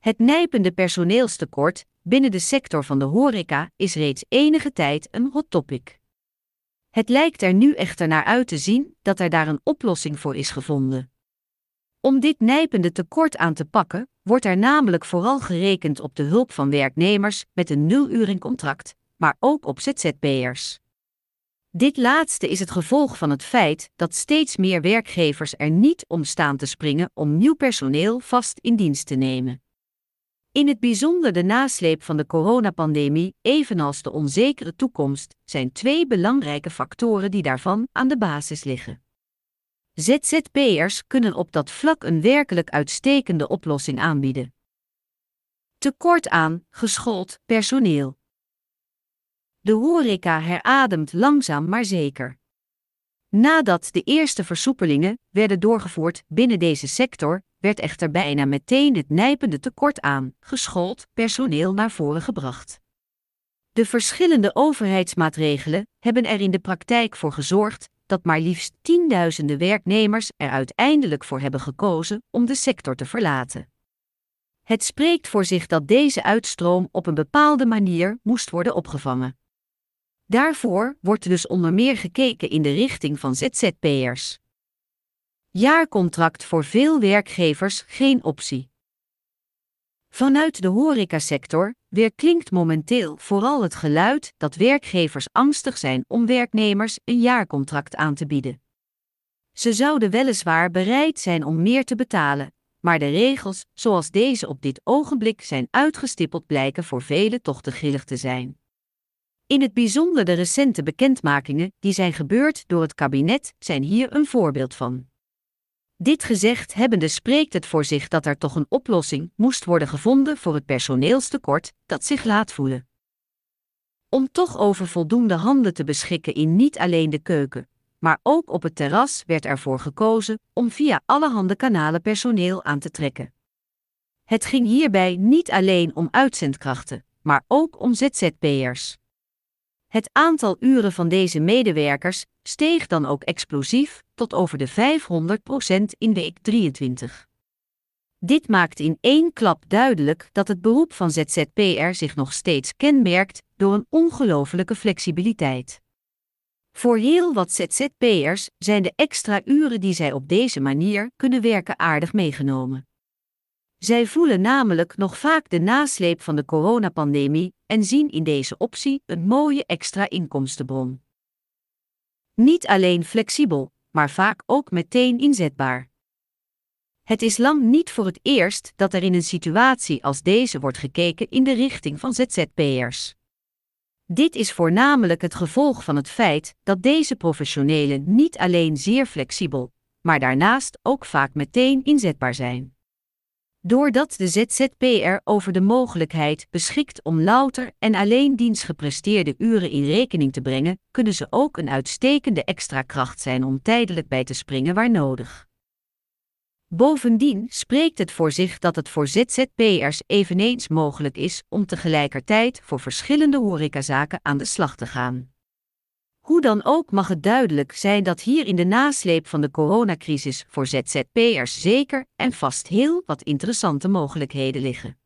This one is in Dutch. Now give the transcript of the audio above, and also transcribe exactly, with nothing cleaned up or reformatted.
Het nijpende personeelstekort binnen de sector van de horeca is reeds enige tijd een hot topic. Het lijkt er nu echter naar uit te zien dat er daar een oplossing voor is gevonden. Om dit nijpende tekort aan te pakken, wordt er namelijk vooral gerekend op de hulp van werknemers met een nulurencontract, maar ook op Z Z P'ers. Dit laatste is het gevolg van het feit dat steeds meer werkgevers er niet om staan te springen om nieuw personeel vast in dienst te nemen. In het bijzonder de nasleep van de coronapandemie, evenals de onzekere toekomst, zijn twee belangrijke factoren die daarvan aan de basis liggen. Z Z P'ers kunnen op dat vlak een werkelijk uitstekende oplossing aanbieden. Tekort aan geschoold personeel. De horeca herademt langzaam maar zeker. Nadat de eerste versoepelingen werden doorgevoerd binnen deze sector, werd echter bijna meteen het nijpende tekort aan geschoold personeel naar voren gebracht. De verschillende overheidsmaatregelen hebben er in de praktijk voor gezorgd dat maar liefst tienduizenden werknemers er uiteindelijk voor hebben gekozen om de sector te verlaten. Het spreekt voor zich dat deze uitstroom op een bepaalde manier moest worden opgevangen. Daarvoor wordt dus onder meer gekeken in de richting van Z Z P'ers. Jaarcontract voor veel werkgevers geen optie. Vanuit de horecasector weerklinkt momenteel vooral het geluid dat werkgevers angstig zijn om werknemers een jaarcontract aan te bieden. Ze zouden weliswaar bereid zijn om meer te betalen, maar de regels zoals deze op dit ogenblik zijn uitgestippeld blijken voor velen toch te grillig te zijn. In het bijzonder de recente bekendmakingen die zijn gebeurd door het kabinet zijn hier een voorbeeld van. Dit gezegd hebbende spreekt het voor zich dat er toch een oplossing moest worden gevonden voor het personeelstekort dat zich laat voelen. Om toch over voldoende handen te beschikken in niet alleen de keuken, maar ook op het terras werd ervoor gekozen om via allerhande kanalen personeel aan te trekken. Het ging hierbij niet alleen om uitzendkrachten, maar ook om Z Z P'ers. Het aantal uren van deze medewerkers steeg dan ook explosief tot over de vijfhonderd procent in week drieëntwintig. Dit maakt in één klap duidelijk dat het beroep van Z Z P'er zich nog steeds kenmerkt door een ongelofelijke flexibiliteit. Voor heel wat Z Z P'ers zijn de extra uren die zij op deze manier kunnen werken aardig meegenomen. Zij voelen namelijk nog vaak de nasleep van de coronapandemie en zien in deze optie een mooie extra inkomstenbron. Niet alleen flexibel, maar vaak ook meteen inzetbaar. Het is lang niet voor het eerst dat er in een situatie als deze wordt gekeken in de richting van Z Z P'ers. Dit is voornamelijk het gevolg van het feit dat deze professionelen niet alleen zeer flexibel, maar daarnaast ook vaak meteen inzetbaar zijn. Doordat de Z Z P'er over de mogelijkheid beschikt om louter en alleen dienstgepresteerde uren in rekening te brengen, kunnen ze ook een uitstekende extra kracht zijn om tijdelijk bij te springen waar nodig. Bovendien spreekt het voor zich dat het voor Z Z P'ers eveneens mogelijk is om tegelijkertijd voor verschillende horecazaken aan de slag te gaan. Hoe dan ook mag het duidelijk zijn dat hier in de nasleep van de coronacrisis voor Z Z P'ers zeker en vast heel wat interessante mogelijkheden liggen.